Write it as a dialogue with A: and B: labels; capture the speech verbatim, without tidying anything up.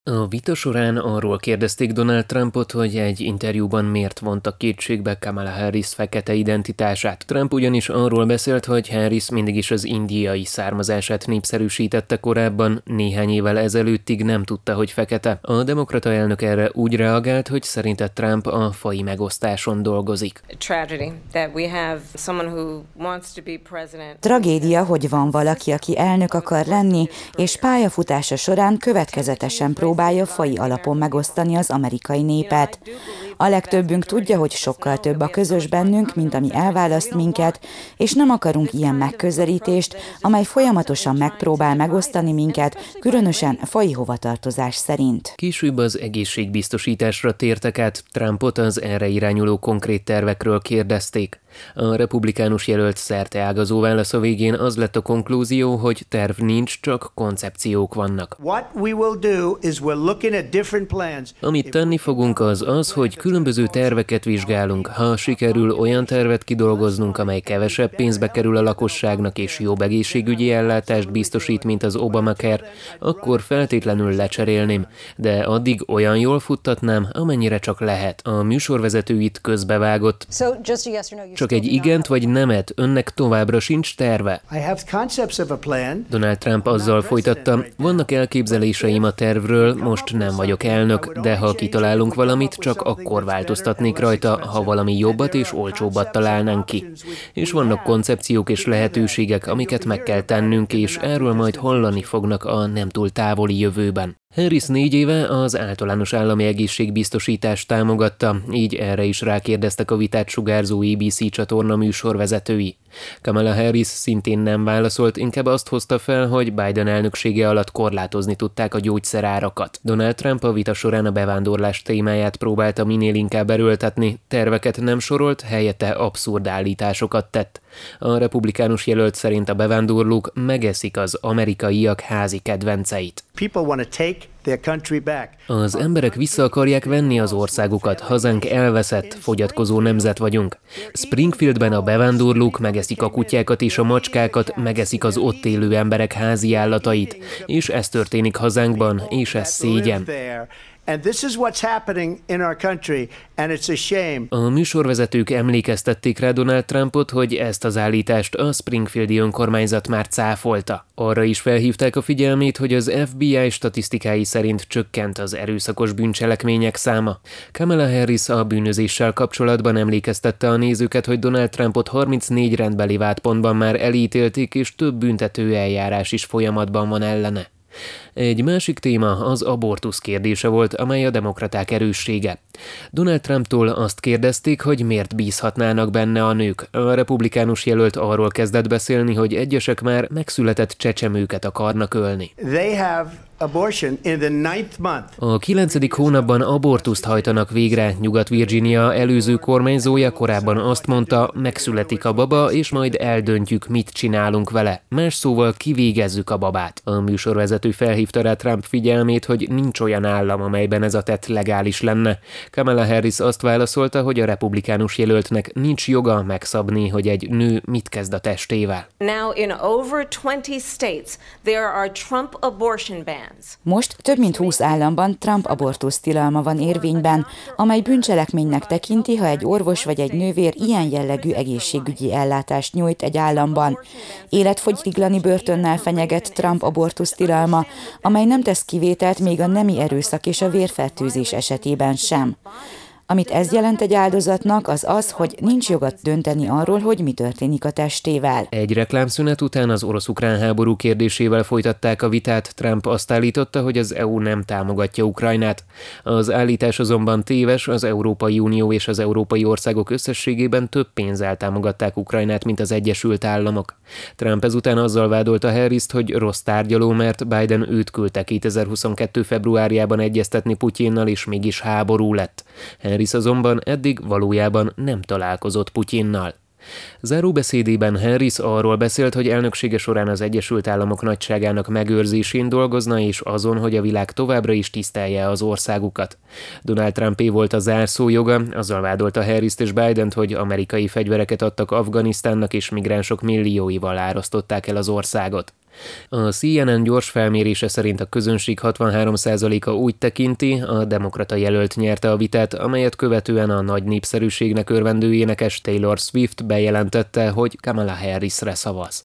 A: A vita során arról kérdezték Donald Trumpot, hogy egy interjúban miért vonta kétségbe Kamala Harris fekete identitását. Trump ugyanis arról beszélt, hogy Harris mindig is az indiai származását népszerűsítette korábban, néhány évvel ezelőttig nem tudta, hogy fekete. A demokrata elnök erre úgy reagált, hogy szerinte Trump a faji megosztáson dolgozik.
B: Tragédia, hogy van valaki, aki elnök akar lenni, és pályafutása során következetesen próbálja faji alapon megosztani az amerikai népet. A legtöbbünk tudja, hogy sokkal több a közös bennünk, mint ami elválaszt minket, és nem akarunk ilyen megközelítést, amely folyamatosan megpróbál megosztani minket, különösen faji hovatartozás szerint.
A: Később az egészségbiztosításra tértek át, Trumpot az erre irányuló konkrét tervekről kérdezték. A republikánus jelölt szerteágazó válasza végén az lett a konklúzió, hogy terv nincs, csak koncepciók vannak. Amit tenni fogunk az az, hogy különböző terveket vizsgálunk. Ha sikerül olyan tervet kidolgoznunk, amely kevesebb pénzbe kerül a lakosságnak és jobb egészségügyi ellátást biztosít, mint az Obamacare, akkor feltétlenül lecserélném, de addig olyan jól futtatnám, amennyire csak lehet. A műsorvezető itt közbevágott. Csak egy igent vagy nemet, önnek továbbra sincs terve? Donald Trump azzal folytatta, vannak elképzeléseim a tervről, most nem vagyok elnök, de ha kitalálunk valamit, csak akkor változtatnék rajta, ha valami jobbat és olcsóbbat találnánk ki. És vannak koncepciók és lehetőségek, amiket meg kell tennünk, és erről majd hallani fognak a nem túl távoli jövőben. Harris négy éve az általános állami egészségbiztosítást támogatta, így erre is rákérdeztek a vitát sugárzó á bé cé csatorna műsorvezetői. Kamala Harris szintén nem válaszolt, inkább azt hozta fel, hogy Biden elnöksége alatt korlátozni tudták a gyógyszerárakat. Donald Trump a vita során a bevándorlás témáját próbálta minél inkább erőltetni, terveket nem sorolt, helyette abszurd állításokat tett. A republikánus jelölt szerint a bevándorlók megeszik az amerikaiak házi kedvenceit. Az emberek vissza akarják venni az országukat, hazánk elveszett, fogyatkozó nemzet vagyunk. Springfieldben a bevándorlók megeszik a kutyákat és a macskákat, megeszik az ott élő emberek házi állatait, és ez történik hazánkban, és ez szégyen.
C: And this is what's happening in our country, and it's a shame.
A: A műsorvezetők emlékeztették rá Donald Trumpot, hogy ezt az állítást a Springfieldi önkormányzat már cáfolta. Arra is felhívták a figyelmét, hogy az ef bé i statisztikái szerint csökkent az erőszakos bűncselekmények száma. Kamala Harris a bűnözéssel kapcsolatban emlékeztette a nézőket, hogy Donald Trumpot harmincnégy rendbeli vádpontban már elítélték, és több büntető eljárás is folyamatban van ellene. Egy másik téma az abortusz kérdése volt, amely a demokraták erőssége. Donald Trumptól azt kérdezték, hogy miért bízhatnának benne a nők. A republikánus jelölt arról kezdett beszélni, hogy egyesek már megszületett csecsemőket akarnak ölni.
C: They have abortion in the ninth month.
A: A kilencedik hónapban abortuszt hajtanak végre. Nyugat-Virginia előző kormányzója korábban azt mondta, megszületik a baba, és majd eldöntjük, mit csinálunk vele. Más szóval kivégezzük a babát. A műsorvezető felhívta rá Trump figyelmét, hogy nincs olyan állam, amelyben ez a tett legális lenne. Kamala Harris azt válaszolta, hogy a republikánus jelöltnek nincs joga megszabni, hogy egy nő mit kezd a testével.
D: Now in over twenty states there are Trump abortion bans.
B: Most több mint húsz államban Trump abortusz tilalma van érvényben, amely bűncselekménynek tekinti, ha egy orvos vagy egy nővér ilyen jellegű egészségügyi ellátást nyújt egy államban. Életfogytiglani börtönnel fenyeget Trump abortusz tilalma, amely nem tesz kivételt még a nemi erőszak és a vérfertőzés esetében sem. Amit ez jelent egy áldozatnak, az az, hogy nincs joga dönteni arról, hogy mi történik a testével.
A: Egy reklámszünet után az orosz-ukrán háború kérdésével folytatták a vitát. Trump azt állította, hogy az é u nem támogatja Ukrajnát. Az állítás azonban téves, az Európai Unió és az európai országok összességében több pénzzel támogatták Ukrajnát, mint az Egyesült Államok. Trump ezután azzal vádolta Harrist, hogy rossz tárgyaló, mert Biden őt küldte kétezer-huszonkettő februárjában egyeztetni Putyinnal, és mégis háború lett. Harris azonban eddig valójában nem találkozott Putyinnal. Záróbeszédében Harris arról beszélt, hogy elnöksége során az Egyesült Államok nagyságának megőrzésén dolgozna, és azon, hogy a világ továbbra is tisztelje az országukat. Donald Trumpé volt a zárszó joga, azzal vádolta Harrist és Bident, hogy amerikai fegyvereket adtak Afganisztánnak, és migránsok millióival árasztották el az országot. A C N N gyors felmérése szerint a közönség hatvanhárom százaléka úgy tekinti, a demokrata jelölt nyerte a vitát, amelyet követően a nagy népszerűségnek örvendő énekes Taylor Swift bejelentette, hogy Kamala Harrisre szavaz.